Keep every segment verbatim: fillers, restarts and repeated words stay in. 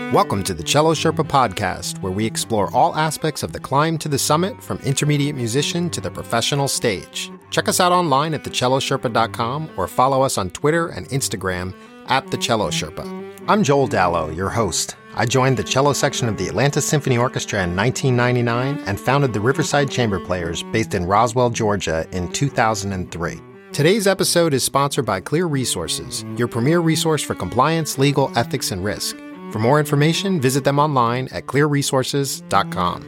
Welcome to the Cello Sherpa podcast, where we explore all aspects of the climb to the summit, from intermediate musician to the professional stage. Check us out online at the cello sherpa dot com or follow us on Twitter and Instagram at the Cello Sherpa. I'm Joel Dallow, your host. I joined the cello section of the Atlanta Symphony Orchestra in nineteen ninety-nine and founded the Riverside Chamber Players based in Roswell, Georgia in two thousand three. Today's episode is sponsored by Clear Resources, your premier resource for compliance, legal, ethics, and risk. For more information, visit them online at clear resources dot com.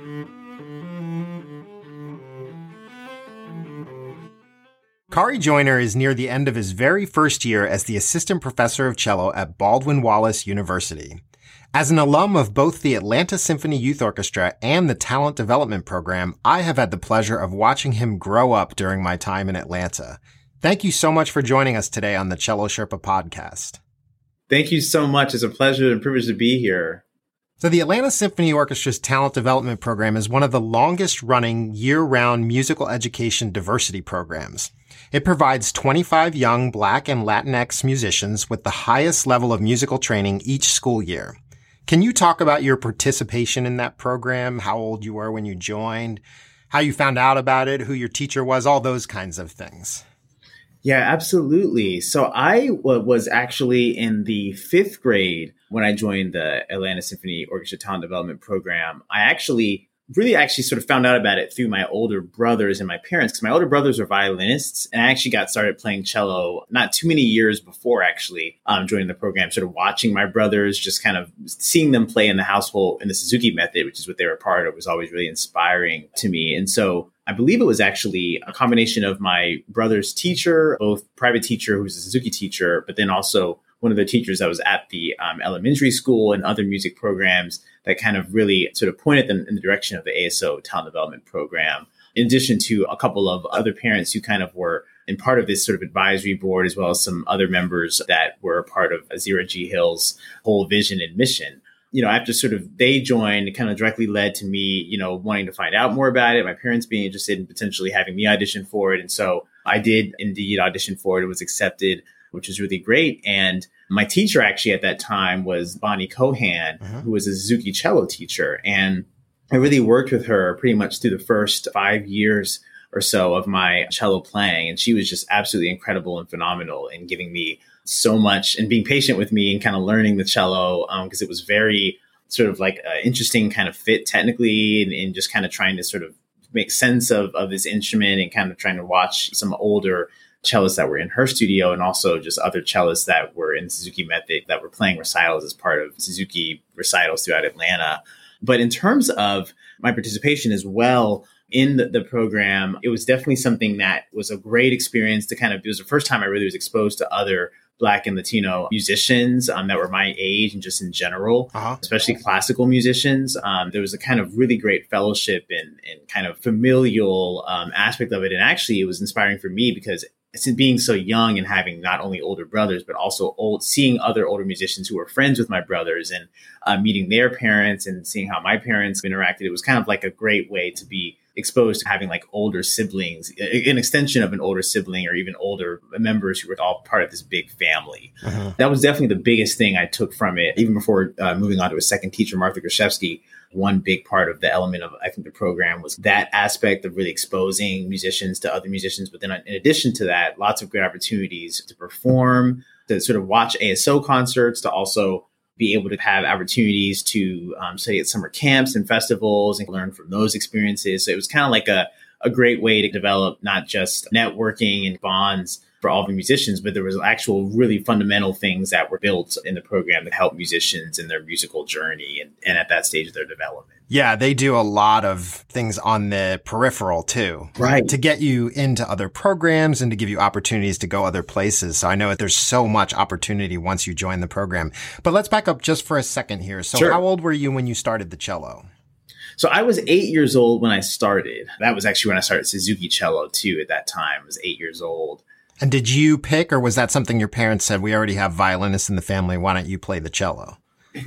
Kari Joyner is near the end of his very first year as the assistant professor of cello at Baldwin Wallace University. As an alum of both the Atlanta Symphony Youth Orchestra and the Talent Development Program, I have had the pleasure of watching him grow up during my time in Atlanta. Thank you so much for joining us today on the Cello Sherpa podcast. Thank you so much. It's a pleasure and privilege to be here. So the Atlanta Symphony Orchestra's Talent Development Program is one of the longest-running year-round musical education diversity programs. It provides twenty-five young Black and Latinx musicians with the highest level of musical training each school year. Can you talk about your participation in that program, how old you were when you joined, how you found out about it, who your teacher was, all those kinds of things? Yeah, absolutely. So I w- was actually in the fifth grade when I joined the Atlanta Symphony Orchestra Talent Development Program. I actually really actually sort of found out about it through my older brothers and my parents, because my older brothers are violinists, and I actually got started playing cello not too many years before actually um, joining the program, sort of watching my brothers, just kind of seeing them play in the household in the Suzuki method, which is what they were part of, was always really inspiring to me. And so I believe it was actually a combination of my brother's teacher, both private teacher, who's a Suzuki teacher, but then also one of the teachers that was at the um, elementary school and other music programs that kind of really sort of pointed them in the direction of the A S O Talent Development Program, in addition to a couple of other parents who kind of were in part of this sort of advisory board, as well as some other members that were a part of Azira G. Hill's whole vision and mission. You know, after sort of they joined, it kind of directly led to me, you know, wanting to find out more about it, my parents being interested in potentially having me audition for it. And so I did indeed audition for it. It was accepted, which was really great. And my teacher actually at that time was Bonnie Cohan, uh-huh. who was a Suzuki cello teacher. And I really worked with her pretty much through the first five years or so of my cello playing. And she was just absolutely incredible and phenomenal in giving me so much and being patient with me and kind of learning the cello, because um, it was very sort of like an interesting kind of fit technically, and, and just kind of trying to sort of make sense of, of this instrument, and kind of trying to watch some older cellists that were in her studio, and also just other cellists that were in Suzuki method that were playing recitals as part of Suzuki recitals throughout Atlanta. But in terms of my participation as well in the, the program, it was definitely something that was a great experience to kind of, it was the first time I really was exposed to other Black and Latino musicians um, that were my age and just in general, uh-huh. especially classical musicians. Um, there was a kind of really great fellowship and, and kind of familial um, aspect of it. And actually, it was inspiring for me because being so young and having not only older brothers, but also old, seeing other older musicians who were friends with my brothers, and uh, meeting their parents and seeing how my parents interacted. It was kind of like a great way to be exposed to having like older siblings, an extension of an older sibling, or even older members who were all part of this big family. Uh-huh. That was definitely the biggest thing I took from it, even before uh, moving on to a second teacher, Martha Grashevsky. One big part of the element of, I think, the program was that aspect of really exposing musicians to other musicians. But then in addition to that, lots of great opportunities to perform, to sort of watch A S O concerts, to also be able to have opportunities to um, study at summer camps and festivals and learn from those experiences. So it was kind of like a, a great way to develop not just networking and bonds for all the musicians, but there was actual really fundamental things that were built in the program that help musicians in their musical journey and, and at that stage of their development. Yeah, they do a lot of things on the peripheral too, right? To get you into other programs and to give you opportunities to go other places. So I know that there's so much opportunity once you join the program. But let's back up just for a second here. So sure. How old were you when you started the cello? So I was eight years old when I started. That was actually when I started Suzuki cello too. At that time, I was eight years old. And did you pick, or was that something your parents said, we already have violinists in the family, why don't you play the cello?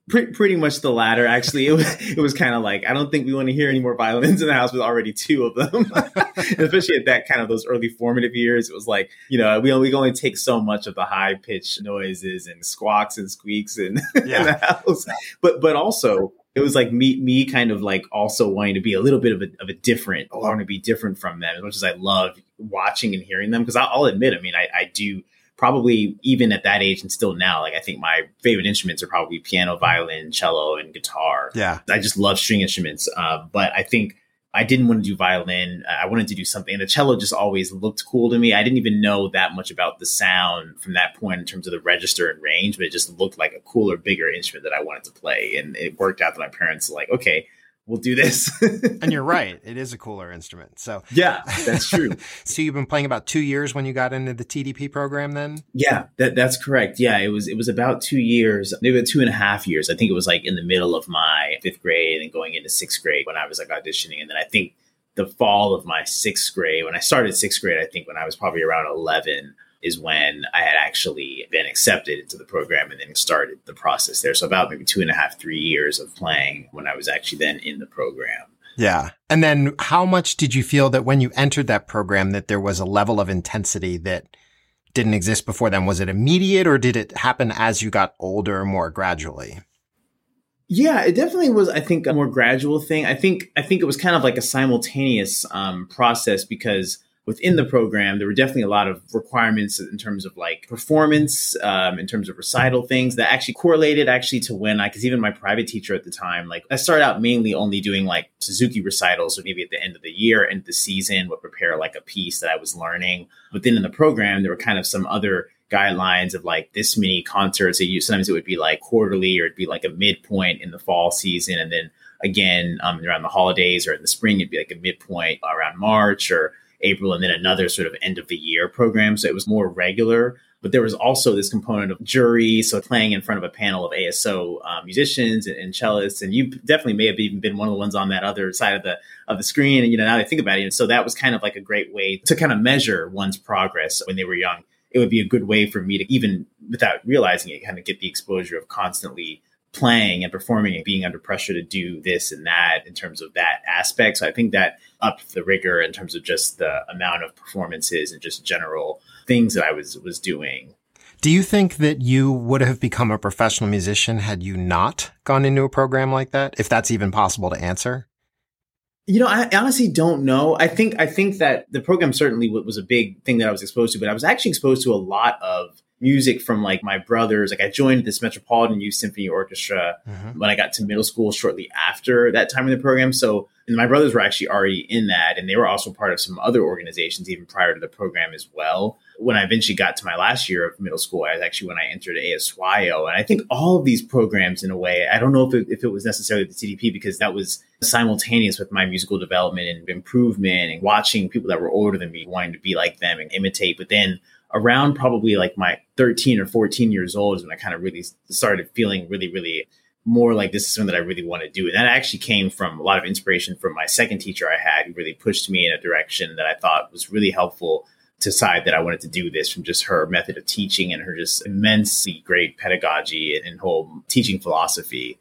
Pretty, pretty much the latter, actually. It was, it was kind of like, I don't think we want to hear any more violins in the house with already two of them. Especially at that kind of those early formative years. It was like, you know, we only, we only take so much of the high pitched noises and squawks and squeaks in, yeah. in the house. But, but also it was like me, me kind of like also wanting to be a little bit of a, of a different, I want to be different from them as much as I love watching and hearing them. Cause I'll, I'll admit, I mean, I, I do probably even at that age and still now, like I think my favorite instruments are probably piano, violin, cello, and guitar. Yeah. I just love string instruments. Uh, but I think I didn't want to do violin. I wanted to do something. And the cello just always looked cool to me. I didn't even know that much about the sound from that point in terms of the register and range, but it just looked like a cooler, bigger instrument that I wanted to play. And it worked out that my parents were like, okay, we'll do this. And you're right. It is a cooler instrument. So yeah, that's true. So you've been playing about two years when you got into the T D P program then? Yeah, that, that's correct. Yeah, it was it was about two years, maybe two and a half years. I think it was like in the middle of my fifth grade and going into sixth grade when I was like auditioning. And then I think the fall of my sixth grade, when I started sixth grade, I think when I was probably around eleven, is when I had actually been accepted into the program and then started the process there. So about maybe two and a half, three years of playing when I was actually then in the program. Yeah. And then how much did you feel that when you entered that program that there was a level of intensity that didn't exist before then? Was it immediate or did it happen as you got older more gradually? Yeah, it definitely was, I think, a more gradual thing. I think I think it was kind of like a simultaneous um, process because within the program, there were definitely a lot of requirements in terms of like performance, um, in terms of recital things that actually correlated actually to when I, because even my private teacher at the time, like I started out mainly only doing like Suzuki recitals. So maybe at the end of the year, end of the season, would prepare like a piece that I was learning. But then in the program, there were kind of some other guidelines of like this many concerts. It used, sometimes it would be like quarterly or it'd be like a midpoint in the fall season. And then again, um, around the holidays or in the spring, it'd be like a midpoint around March or April, and then another sort of end of the year program. So it was more regular, but there was also this component of jury. So playing in front of a panel of A S O um, musicians and, and cellists. And you definitely may have even been one of the ones on that other side of the, of the screen. And, you know, now that I think about it. And so that was kind of like a great way to kind of measure one's progress when they were young. It would be a good way for me to, even without realizing it, kind of get the exposure of constantly playing and performing and being under pressure to do this and that in terms of that aspect. So I think that upped the rigor in terms of just the amount of performances and just general things that I was was doing. Do you think that you would have become a professional musician had you not gone into a program like that, if that's even possible to answer? You know, I honestly don't know. I think I think that the program certainly was a big thing that I was exposed to, but I was actually exposed to a lot of music from like my brothers. Like I joined this Metropolitan Youth Symphony Orchestra mm-hmm. when I got to middle school shortly after that time in the program. So and my brothers were actually already in that. And they were also part of some other organizations even prior to the program as well. When I eventually got to my last year of middle school, I was actually when I entered A S Y O. And I think all of these programs in a way, I don't know if it, if it was necessarily the T D P because that was simultaneous with my musical development and improvement and watching people that were older than me, wanting to be like them and imitate. But then around probably like my thirteen or fourteen years old is when I kind of really started feeling really, really more like this is something that I really want to do. And that actually came from a lot of inspiration from my second teacher I had who really pushed me in a direction that I thought was really helpful to decide that I wanted to do this from just her method of teaching and her just immensely great pedagogy and whole teaching philosophy.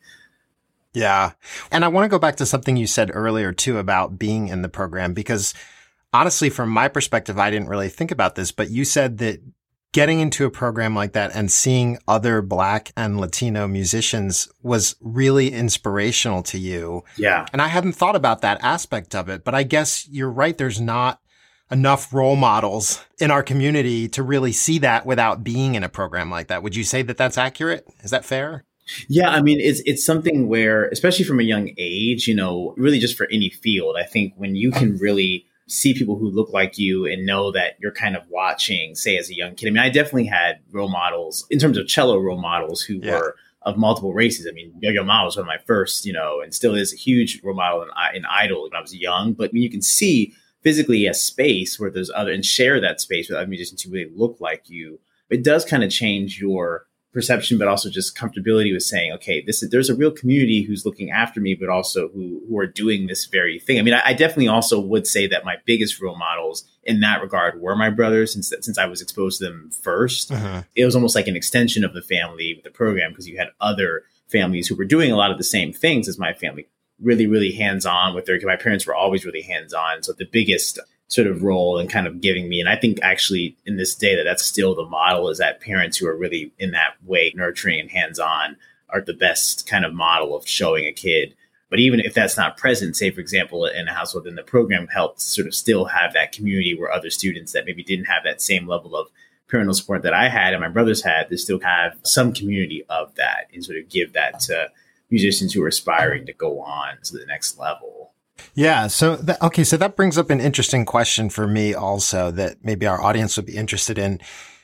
Yeah. And I want to go back to something you said earlier too about being in the program, because honestly, from my perspective, I didn't really think about this, but you said that getting into a program like that and seeing other Black and Latino musicians was really inspirational to you. Yeah. And I hadn't thought about that aspect of it, but I guess you're right. There's not enough role models in our community to really see that without being in a program like that. Would you say that that's accurate? Is that fair? Yeah, I mean, it's it's something where, especially from a young age, you know, really just for any field, I think when you can really see people who look like you and know that you're kind of watching, say, as a young kid. I mean, I definitely had role models in terms of cello role models who yeah. were of multiple races. I mean, Yo-Yo Ma was one of my first, you know, and still is a huge role model in, in Idol when I was young. But when you can see physically a space where there's other and share that space with other musicians who really look like you, it does kind of change your perception, but also just comfortability with saying, okay, this is, there's a real community who's looking after me, but also who, who are doing this very thing. I mean, I, I definitely also would say that my biggest role models in that regard were my brothers, since since I was exposed to them first. Uh-huh. It was almost like an extension of the family with the program because you had other families who were doing a lot of the same things as my family, really, really hands-on with their, my parents were always really hands-on. So the biggest sort of role in kind of giving me, and I think actually in this day that that's still the model, is that parents who are really in that way, nurturing and hands-on, are the best kind of model of showing a kid. But even if that's not present, say, for example, in a household, then the program helps sort of still have that community where other students that maybe didn't have that same level of parental support that I had and my brothers had, they still have some community of that and sort of give that to musicians who are aspiring to go on to the next level. Yeah. So, that, okay. So that brings up an interesting question for me also that maybe our audience would be interested in.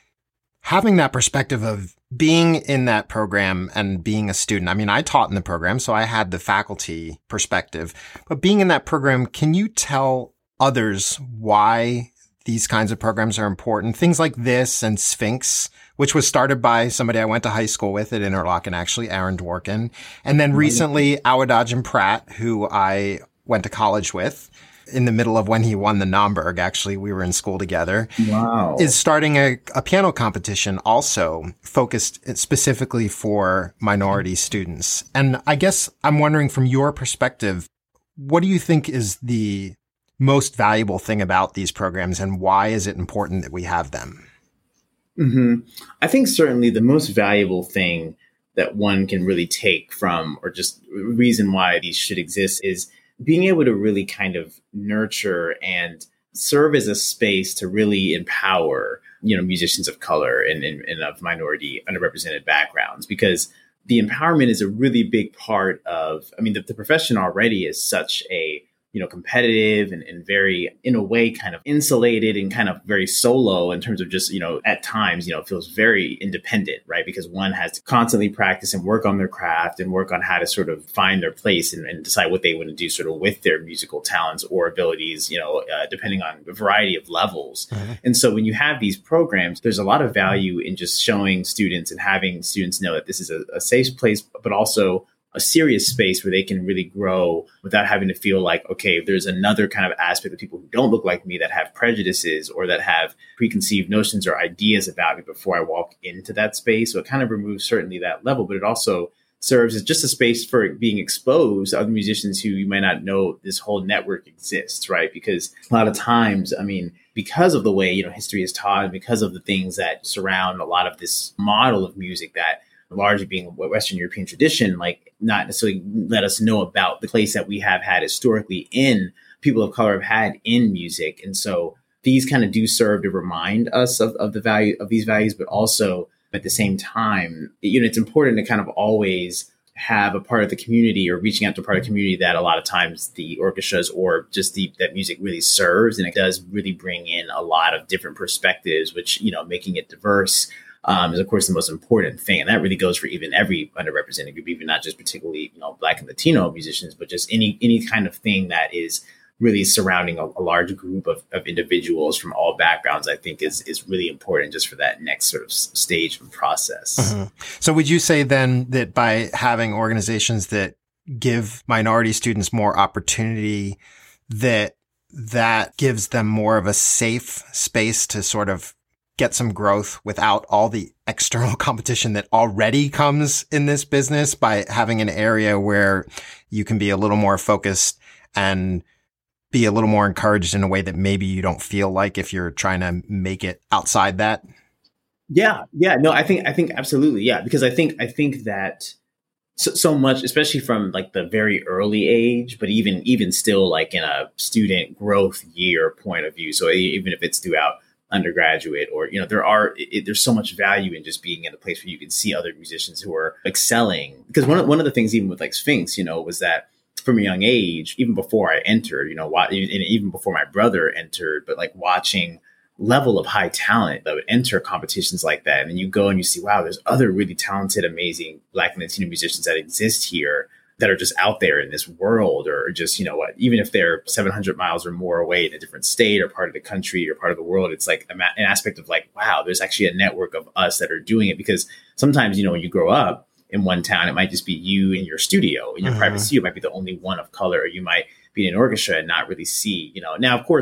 Having that perspective of being in that program and being a student. I mean, I taught in the program, so I had the faculty perspective, but being in that program, can you tell others why these kinds of programs are important? Things like this and Sphinx, which was started by somebody I went to high school with at Interlochen, actually, Aaron Dworkin. And then recently, Awadagin Pratt, who I went to college with, in the middle of when he won the Naumburg, actually, we were in school together. Wow. Is starting a, a piano competition also focused specifically for minority students. And I guess I'm wondering from your perspective, what do you think is the most valuable thing about these programs and why is it important that we have them? Mm-hmm. I think certainly the most valuable thing that one can really take from, or just reason why these should exist, is being able to really kind of nurture and serve as a space to really empower, you know, musicians of color and, and, and of minority underrepresented backgrounds, because the empowerment is a really big part of, I mean, the, the profession already is such a, you know, competitive and, and very, in a way, kind of insulated and kind of very solo in terms of just, you know, at times, you know, feels very independent, right? Because one has to constantly practice and work on their craft and work on how to sort of find their place and, and decide what they want to do sort of with their musical talents or abilities, you know, uh, depending on a variety of levels. Mm-hmm. And so when you have these programs, there's a lot of value in just showing students and having students know that this is a, a safe place, but also a serious space where they can really grow without having to feel like, okay, there's another kind of aspect of people who don't look like me that have prejudices or that have preconceived notions or ideas about me before I walk into that space. So it kind of removes certainly that level, but it also serves as just a space for being exposed to other musicians who you might not know this whole network exists, right? Because a lot of times, I mean, because of the way, you know, history is taught and because of the things that surround a lot of this model of music that largely being a Western European tradition, like not necessarily let us know about the place that we have had historically in people of color have had in music. And so these kind of do serve to remind us of, of the value of these values, but also at the same time, you know, it's important to kind of always have a part of the community or reaching out to a part of the community that a lot of times the orchestras or just the that music really serves. And it does really bring in a lot of different perspectives, which, you know, making it diverse Um, is, of course, the most important thing. And that really goes for even every underrepresented group, even not just particularly, you know, Black and Latino musicians, but just any any kind of thing that is really surrounding a, a large group of, of individuals from all backgrounds, I think is is really important just for that next sort of stage and process. Mm-hmm. So would you say then that by having organizations that give minority students more opportunity, that that gives them more of a safe space to sort of get some growth without all the external competition that already comes in this business, by having an area where you can be a little more focused and be a little more encouraged in a way that maybe you don't feel like if you're trying to make it outside that? Yeah. Yeah. No, I think, I think absolutely. Yeah. Because I think, I think that so, so much, especially from like the very early age, but even, even still like in a student growth year point of view. So even if it's throughout undergraduate or, you know, there are, it, there's so much value in just being in a place where you can see other musicians who are excelling. Because one of, one of the things, even with like Sphinx, you know, was that from a young age, even before I entered, you know, why, and even before my brother entered, but like watching level of high talent that would enter competitions like that. And you go and you see, wow, there's other really talented, amazing Black and Latino musicians that exist here that are just out there in this world, or just, you know what, even if they're seven hundred miles or more away in a different state or part of the country or part of the world, it's like an aspect of like, wow, there's actually a network of us that are doing it. Because sometimes, you know, when you grow up in one town, it might just be you in your studio, in your mm-hmm. private studio might be the only one of color, or you might be in an orchestra and not really see, you know. Now, of course,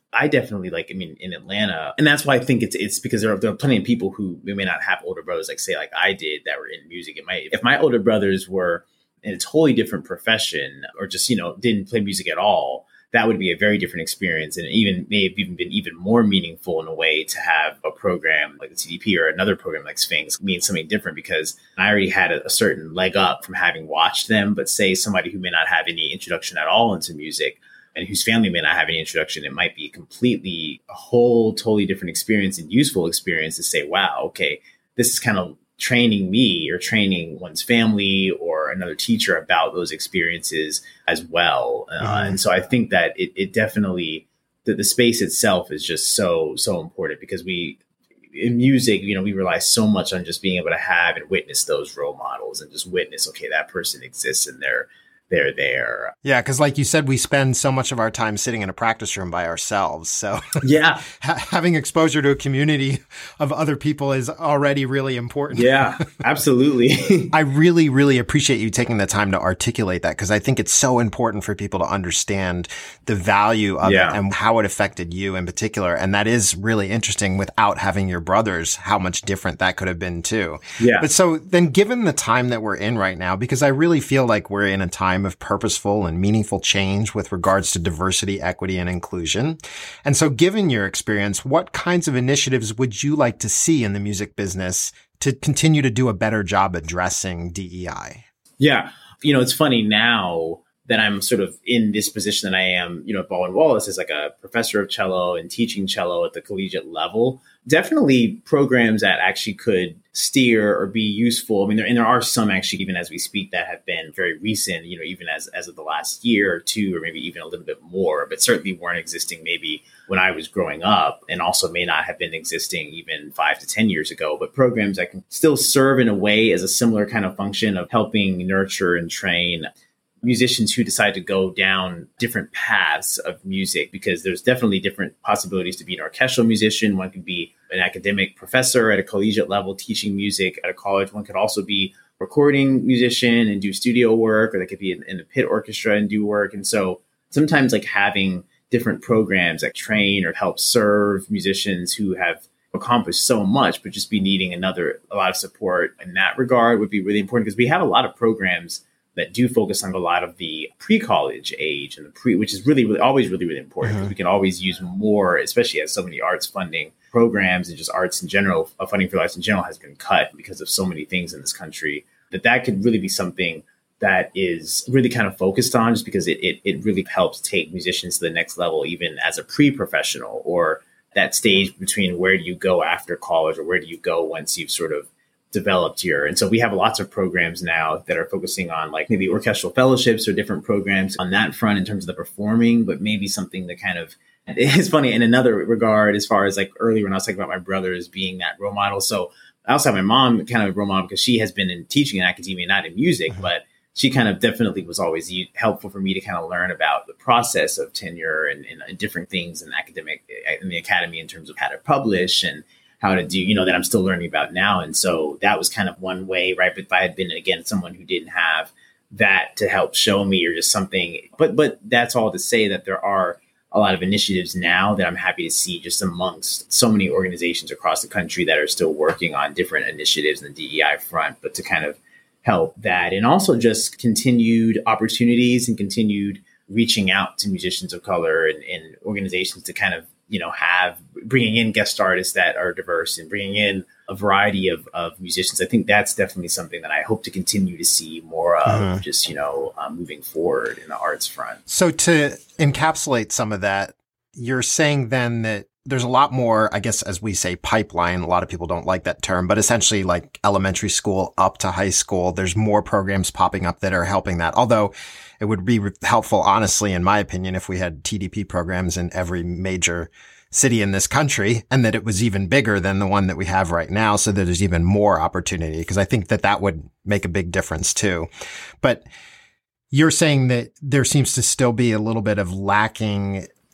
I definitely like, I mean, in Atlanta, and that's why I think it's it's because there are, there are plenty of people who may not have older brothers, like say, like I did, that were in music. It might, if my older brothers were in a totally different profession or just, you know, didn't play music at all, that would be a very different experience, and even may have even been even more meaningful in a way to have a program like the T D P or another program like Sphinx mean something different, because I already had a, a certain leg up from having watched them. But say somebody who may not have any introduction at all into music and whose family may not have any introduction, it might be completely a whole totally different experience and useful experience to say, wow, okay, this is kind of training me or training one's family or another teacher about those experiences as well. Uh, mm-hmm. And so I think that it, it definitely, the, the space itself is just so, so important, because we, in music, you know, we rely so much on just being able to have and witness those role models and just witness, okay, that person exists and they're, they're there. Yeah, because like you said, we spend so much of our time sitting in a practice room by ourselves. So yeah, ha- having exposure to a community of other people is already really important. Yeah, absolutely. I really, really appreciate you taking the time to articulate that, because I think it's so important for people to understand the value of yeah. it and how it affected you in particular. And that is really interesting, without having your brothers, how much different that could have been too. Yeah. But so then, given the time that we're in right now, because I really feel like we're in a time of purposeful and meaningful change with regards to diversity, equity, and inclusion. And so given your experience, what kinds of initiatives would you like to see in the music business to continue to do a better job addressing D E I? Yeah. You know, it's funny now that I'm sort of in this position that I am, you know, at Baldwin Wallace as like a professor of cello and teaching cello at the collegiate level. Definitely programs that actually could steer or be useful. I mean, there, and there are some actually, even as we speak, that have been very recent, you know, even as, as of the last year or two, or maybe even a little bit more, but certainly weren't existing maybe when I was growing up, and also may not have been existing even five to ten years ago, but programs that can still serve in a way as a similar kind of function of helping nurture and train musicians who decide to go down different paths of music, because there's definitely different possibilities to be an orchestral musician. One could be an academic professor at a collegiate level teaching music at a college. One could also be a recording musician and do studio work, or they could be in, in a pit orchestra and do work. And so sometimes like having different programs that train or help serve musicians who have accomplished so much, but just be needing another, a lot of support in that regard would be really important, because we have a lot of programs that do focus on a lot of the pre-college age and the pre, which is really, really always really, really important, because mm-hmm. we can always use more, especially as so many arts funding programs and just arts in general, uh, funding for arts in general has been cut because of so many things in this country, that that could really be something that is really kind of focused on, just because it, it, it really helps take musicians to the next level, even as a pre-professional, or that stage between where do you go after college, or where do you go once you've sort of developed here. And so we have lots of programs now that are focusing on like maybe orchestral fellowships or different programs on that front in terms of the performing, but maybe something that kind of, it's funny in another regard, as far as like earlier when I was talking about my brothers being that role model. So I also have my mom kind of a role model, because she has been in teaching in academia, not in music, mm-hmm. but she kind of definitely was always helpful for me to kind of learn about the process of tenure and, and different things in academic, in the academy, in terms of how to publish and how to do, you know, that I'm still learning about now. And so that was kind of one way, right? But if I had been, again, someone who didn't have that to help show me, or just something, but, but that's all to say that there are a lot of initiatives now that I'm happy to see just amongst so many organizations across the country that are still working on different initiatives in the D E I front, but to kind of help that. And also just continued opportunities and continued reaching out to musicians of color and, and organizations to kind of, you know, have bringing in guest artists that are diverse and bringing in a variety of, of musicians. I think that's definitely something that I hope to continue to see more of, mm-hmm. just, you know, um, moving forward in the arts front. So to encapsulate some of that, you're saying then that there's a lot more, I guess, as we say, pipeline. A lot of people don't like that term, but essentially like elementary school up to high school, there's more programs popping up that are helping that. Although it would be helpful, honestly, in my opinion, if we had T D P programs in every major city in this country, and that it was even bigger than the one that we have right now, so that there's even more opportunity, because I think that that would make a big difference too. But you're saying that there seems to still be a little bit of lacking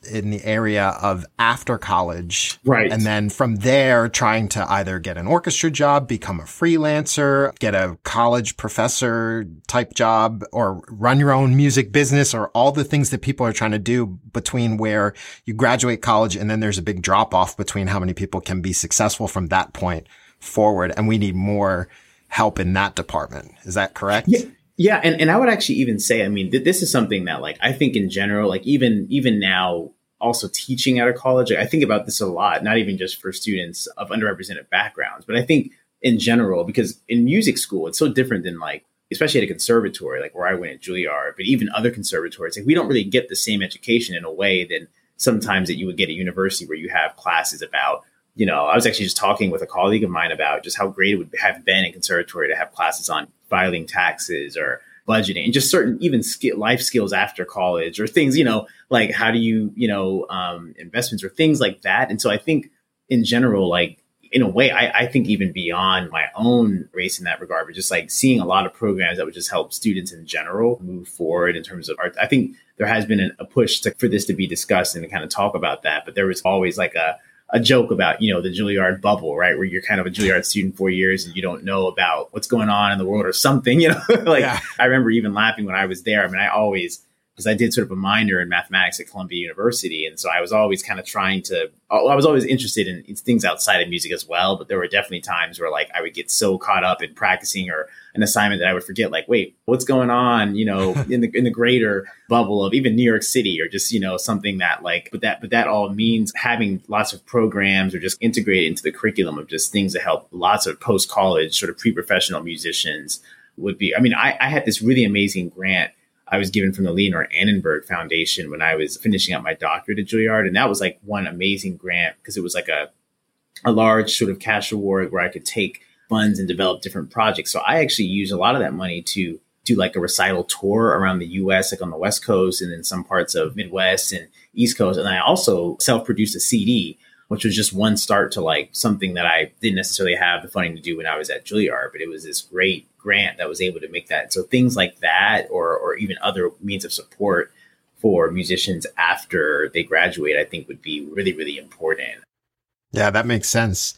in the area of after college. Right. And then from there, trying to either get an orchestra job, become a freelancer, get a college professor type job, or run your own music business, or all the things that people are trying to do between where you graduate college and then there's a big drop off between how many people can be successful from that point forward. And we need more help in that department. Is that correct? Yeah. Yeah. And, and I would actually even say, I mean, th- this is something that like, I think in general, like even, even now also teaching at a college, I think about this a lot, not even just for students of underrepresented backgrounds, but I think in general, because in music school, it's so different than like, especially at a conservatory, like where I went at Juilliard, but even other conservatories, like we don't really get the same education in a way than sometimes that you would get at university where you have classes about, you know, I was actually just talking with a colleague of mine about just how great it would have been in conservatory to have classes on filing taxes or budgeting and just certain even skill, life skills after college or things, you know, like how do you, you know, um, investments or things like that. And so I think in general, like in a way, I, I think even beyond my own race in that regard, but just like seeing a lot of programs that would just help students in general move forward in terms of art. I think there has been a push to, for this to be discussed and to kind of talk about that. But there was always like a, a joke about, you know, the Juilliard bubble, right? Where you're kind of a Juilliard student for years and you don't know about what's going on in the world or something, you know, like yeah. I remember even laughing when I was there. I mean, I always, because I did sort of a minor in mathematics at Columbia University. And so I was always kind of trying to, I was always interested in, in things outside of music as well. But there were definitely times where like I would get so caught up in practicing or an assignment that I would forget, like, wait, what's going on, you know, in the in the greater bubble of even New York City or just, you know, something that like, but that, but that all means having lots of programs or just integrated into the curriculum of just things that help lots of post-college sort of pre-professional musicians would be, I mean, I, I had this really amazing grant I was given from the Leonard Annenberg Foundation when I was finishing up my doctorate at Juilliard. And that was like one amazing grant because it was like a, a large sort of cash reward where I could take funds and develop different projects. So I actually used a lot of that money to do like a recital tour around the U S, like on the West Coast and in some parts of Midwest and East Coast. And I also self-produced a C D, which was just one start to like something that I didn't necessarily have the funding to do when I was at Juilliard, but it was this great grant that was able to make that. So things like that, or or even other means of support for musicians after they graduate, I think would be really, really important. Yeah, that makes sense.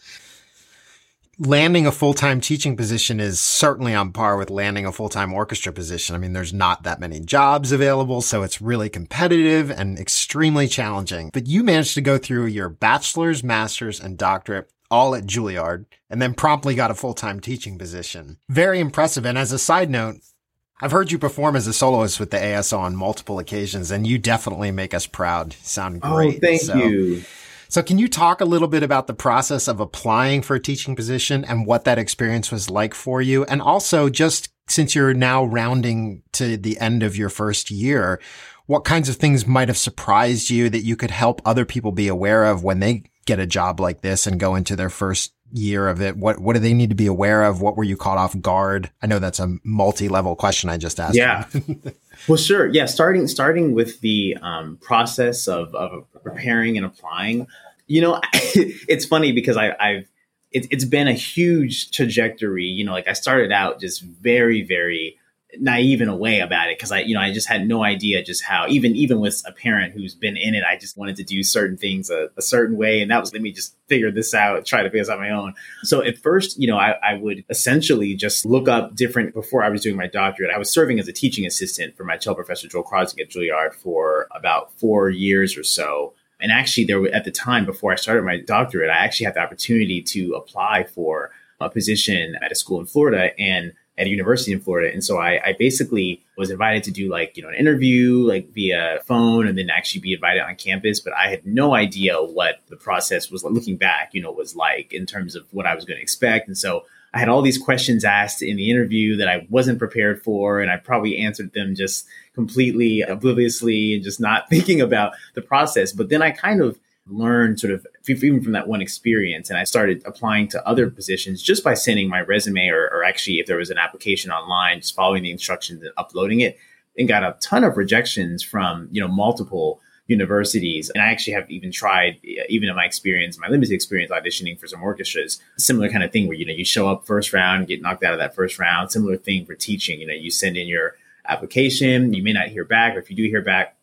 Landing a full-time teaching position is certainly on par with landing a full-time orchestra position. I mean, there's not that many jobs available, so it's really competitive and extremely challenging. But you managed to go through your bachelor's, master's, and doctorate all at Juilliard, and then promptly got a full-time teaching position. Very impressive. And as a side note, I've heard you perform as a soloist with the A S O on multiple occasions, and you definitely make us proud. You sound great. Oh, thank so, you. So can you talk a little bit about the process of applying for a teaching position and what that experience was like for you? And also, just since you're now rounding to the end of your first year, what kinds of things might have surprised you that you could help other people be aware of when they get a job like this and go into their first year of it? What what do they need to be aware of? What were you caught off guard? I know that's a multi-level question I just asked. Yeah. Well, sure. Yeah. Starting starting with the um, process of, of preparing and applying, you know, it's funny because I, I've it, it's been a huge trajectory. You know, like I started out just very, very naive in a way about it because I, you know, I just had no idea just how even even with a parent who's been in it, I just wanted to do certain things a, a certain way. And that was, let me just figure this out, try to figure this out on my own. So at first, you know, I, I would essentially just look up different, before I was doing my doctorate, I was serving as a teaching assistant for my cello professor, Joel Crosby at Juilliard for about four years or so. And actually there were, at the time before I started my doctorate, I actually had the opportunity to apply for a position at a school in Florida and at a university in Florida. And so I, I basically was invited to do like, you know, an interview, like via phone, and then actually be invited on campus. But I had no idea what the process was, looking back, you know, was like in terms of what I was going to expect. And so I had all these questions asked in the interview that I wasn't prepared for. And I probably answered them just completely obliviously and just not thinking about the process. But then I kind of learned sort of even from that one experience. And I started applying to other positions just by sending my resume or, or actually if there was an application online, just following the instructions and uploading it, and got a ton of rejections from, you know, multiple universities. And I actually have even tried, even in my experience, my limited experience auditioning for some orchestras, similar kind of thing where, you know, you show up first round, get knocked out of that first round. Similar thing for teaching, you know, you send in your application, you may not hear back, or if you do hear back,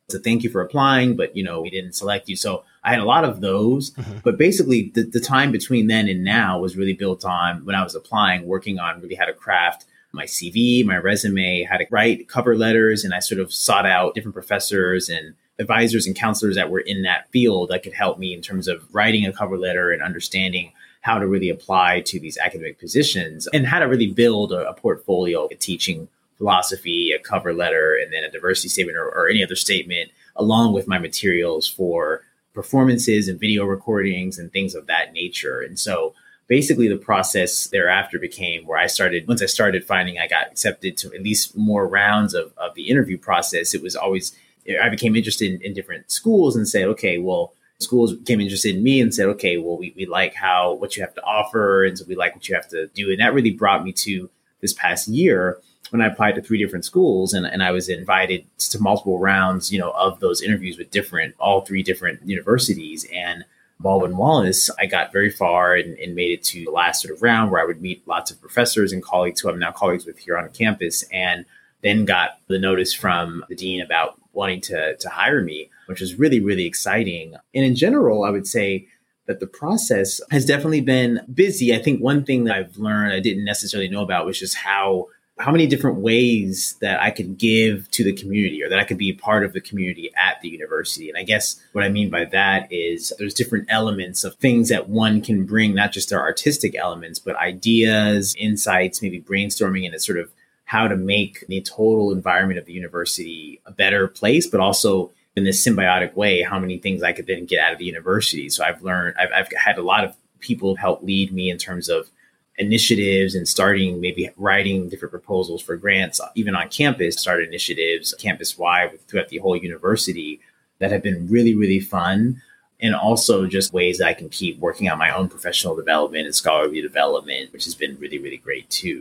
So thank you for applying, but you know, we didn't select you. So I had a lot of those, mm-hmm. but basically the, the time between then and now was really built on when I was applying, working on really how to craft my C V, my resume, how to write cover letters. And I sort of sought out different professors and advisors and counselors that were in that field that could help me in terms of writing a cover letter and understanding how to really apply to these academic positions and how to really build a, a portfolio, a teaching philosophy, a cover letter, and then a diversity statement or, or any other statement, along with my materials for performances and video recordings and things of that nature. And so basically the process thereafter became where I started, once I started finding I got accepted to at least more rounds of, of the interview process, it was always, I became interested in, in different schools and said, okay, well, schools became interested in me and said, okay, well, we, we like how, what you have to offer. And so we like what you have to do. And that really brought me to this past year when I applied to three different schools and, and I was invited to multiple rounds, you know, of those interviews with different, all three different universities. And Baldwin Wallace, I got very far and, and made it to the last sort of round where I would meet lots of professors and colleagues who I'm now colleagues with here on campus, and then got the notice from the dean about wanting to, to hire me, which was really, really exciting. And in general, I would say that the process has definitely been busy. I think one thing that I've learned I didn't necessarily know about was just how how many different ways that I could give to the community or that I could be part of the community at the university. And I guess what I mean by that is there's different elements of things that one can bring, not just their artistic elements, but ideas, insights, maybe brainstorming into sort of how to make the total environment of the university a better place, but also in this symbiotic way, how many things I could then get out of the university. So I've learned, I've, I've had a lot of people help lead me in terms of initiatives and starting maybe writing different proposals for grants, even on campus, start initiatives campus-wide throughout the whole university that have been really, really fun. And also just ways that I can keep working on my own professional development and scholarly development, which has been really, really great too.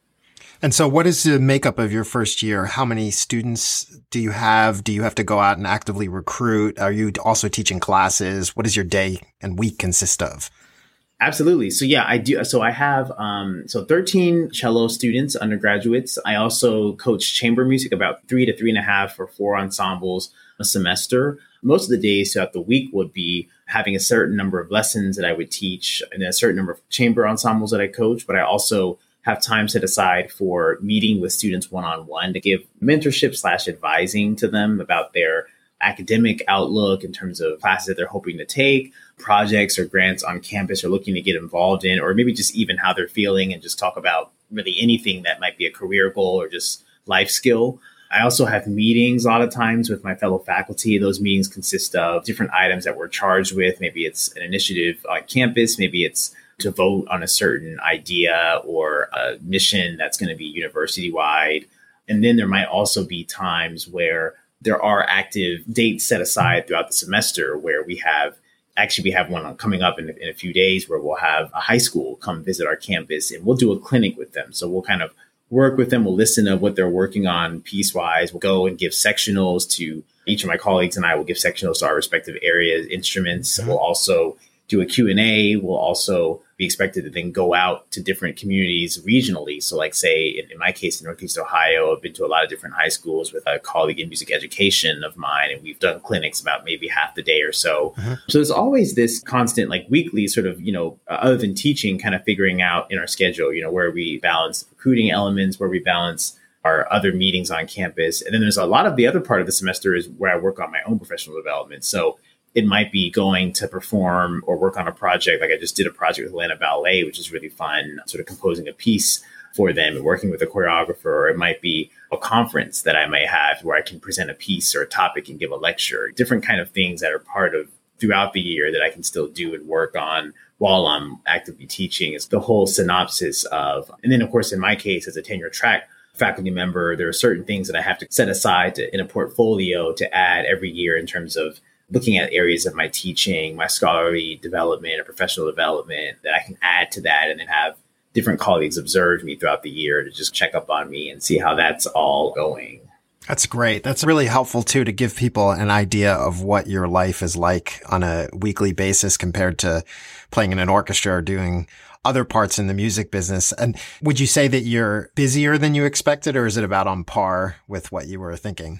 And so what is the makeup of your first year? How many students do you have? Do you have to go out and actively recruit? Are you also teaching classes? What does your day and week consist of? Absolutely. So yeah, I do. So I have um, so thirteen cello students, undergraduates. I also coach chamber music, about three to three and a half or four ensembles a semester. Most of the days throughout the week would be having a certain number of lessons that I would teach and a certain number of chamber ensembles that I coach. But I also have time set aside for meeting with students one-on-one to give mentorship slash advising to them about their academic outlook in terms of classes that they're hoping to take, projects or grants on campus or looking to get involved in, or maybe just even how they're feeling and just talk about really anything that might be a career goal or just life skill. I also have meetings a lot of times with my fellow faculty. Those meetings consist of different items that we're charged with. Maybe it's an initiative on campus. Maybe it's to vote on a certain idea or a mission that's going to be university-wide. And then there might also be times where there are active dates set aside throughout the semester where we have, actually we have one coming up in, in a few days where we'll have a high school come visit our campus and we'll do a clinic with them. So we'll kind of work with them. We'll listen to what they're working on piece-wise. We'll go and give sectionals to each of my colleagues and I will give sectionals to our respective areas, instruments. Mm-hmm. We'll also do a Q and A. We'll also be expected to then go out to different communities regionally. So like say, in, in my case, in Northeast Ohio, I've been to a lot of different high schools with a colleague in music education of mine, and we've done clinics about maybe half the day or so. Uh-huh. So there's always this constant, like weekly sort of, you know, uh, other than teaching, kind of figuring out in our schedule, you know, where we balance recruiting elements, where we balance our other meetings on campus. And then there's a lot of the other part of the semester is where I work on my own professional development. So it might be going to perform or work on a project. Like I just did a project with Atlanta Ballet, which is really fun, sort of composing a piece for them and working with a choreographer. Or it might be a conference that I may have where I can present a piece or a topic and give a lecture, different kind of things that are part of throughout the year that I can still do and work on while I'm actively teaching. Is the whole synopsis of, and then of course, in my case, as a tenure track faculty member, there are certain things that I have to set aside to, in a portfolio to add every year in terms of looking at areas of my teaching, my scholarly development or professional development that I can add to that and then have different colleagues observe me throughout the year to just check up on me and see how that's all going. That's great. That's really helpful too, to give people an idea of what your life is like on a weekly basis compared to playing in an orchestra or doing other parts in the music business. And would you say that you're busier than you expected, or is it about on par with what you were thinking?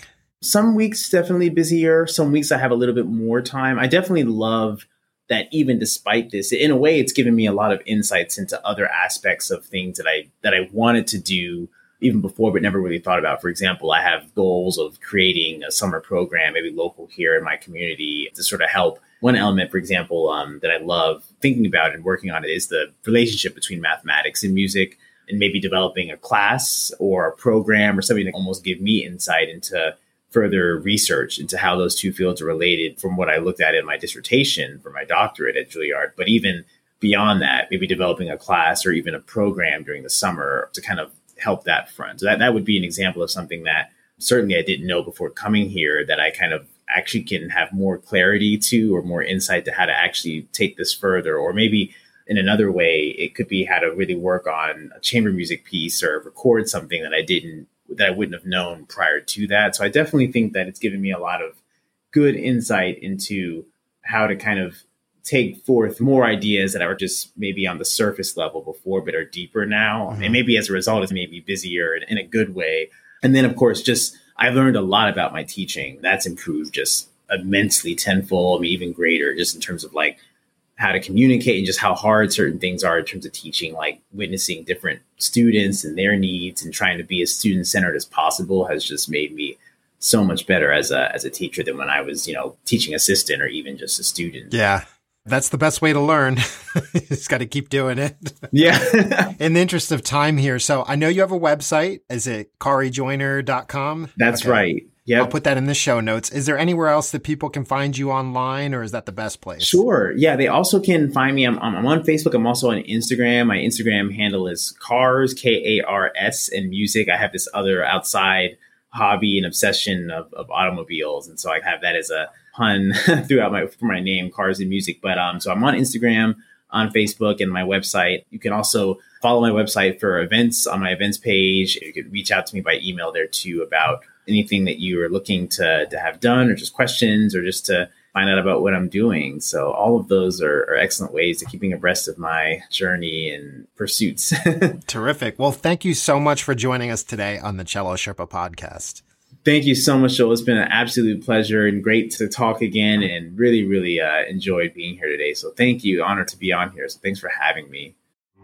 Some weeks definitely busier. Some weeks I have a little bit more time. I definitely love that even despite this, in a way, it's given me a lot of insights into other aspects of things that I that I wanted to do even before, but never really thought about. For example, I have goals of creating a summer program, maybe local here in my community, to sort of help. One element, for example, um, that I love thinking about and working on it is the relationship between mathematics and music, and maybe developing a class or a program or something that almost give me insight into further research into how those two fields are related from what I looked at in my dissertation for my doctorate at Juilliard. But even beyond that, maybe developing a class or even a program during the summer to kind of help that front. So that, that would be an example of something that certainly I didn't know before coming here, that I kind of actually can have more clarity to, or more insight to how to actually take this further. Or maybe in another way, it could be how to really work on a chamber music piece or record something that I didn't, that I wouldn't have known prior to that. So I definitely think that it's given me a lot of good insight into how to kind of take forth more ideas that are just maybe on the surface level before, but are deeper now. Mm-hmm. And maybe as a result, it's maybe busier in, in a good way. And then, of course, just I've learned a lot about my teaching. That's improved just immensely tenfold, I mean, even greater, just in terms of like how to communicate and just how hard certain things are in terms of teaching, like witnessing different students and their needs and trying to be as student-centered as possible has just made me so much better as a as a teacher than when I was, you know, teaching assistant or even just a student. Yeah. That's the best way to learn. Just got to keep doing it. Yeah. In the interest of time here. So I know you have a website. Is it kari joyner dot com? That's okay. Right. Yeah. I'll put that in the show notes. Is there anywhere else that people can find you online, or is that the best place? Sure. Yeah. They also can find me. I'm, I'm on Facebook. I'm also on Instagram. My Instagram handle is Kars, K A R S, and music. I have this other outside hobby and obsession of, of automobiles. And so I have that as a pun throughout my, for my name, Cars and Music. But um, so I'm on Instagram, on Facebook, and my website. You can also follow my website for events on my events page. You can reach out to me by email there too about anything that you are looking to, to have done, or just questions, or just to find out about what I'm doing. So all of those are, are excellent ways to keeping abreast of my journey and pursuits. Terrific. Well, thank you so much for joining us today on the Cello Sherpa podcast. Thank you so much, Joel. It's been an absolute pleasure and great to talk again, and really, really uh, enjoyed being here today. So thank you. Honored to be on here. So thanks for having me.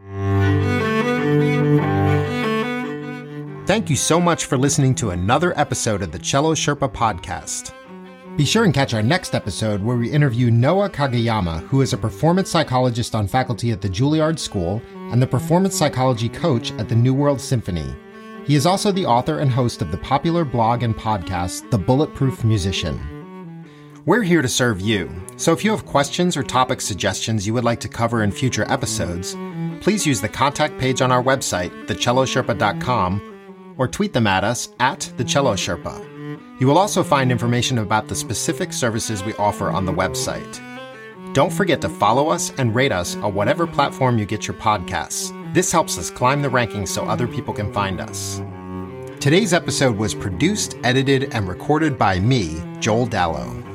Thank you so much for listening to another episode of the Cello Sherpa podcast. Be sure and catch our next episode where we interview Noah Kageyama, who is a performance psychologist on faculty at the Juilliard School and the performance psychology coach at the New World Symphony. He is also the author and host of the popular blog and podcast, The Bulletproof Musician. We're here to serve you, so if you have questions or topic suggestions you would like to cover in future episodes, please use the contact page on our website, the cello sherpa dot com, or tweet them at us at the Cello Sherpa. You will also find information about the specific services we offer on the website. Don't forget to follow us and rate us on whatever platform you get your podcasts. This helps us climb the rankings so other people can find us. Today's episode was produced, edited, and recorded by me, Joel Dallow.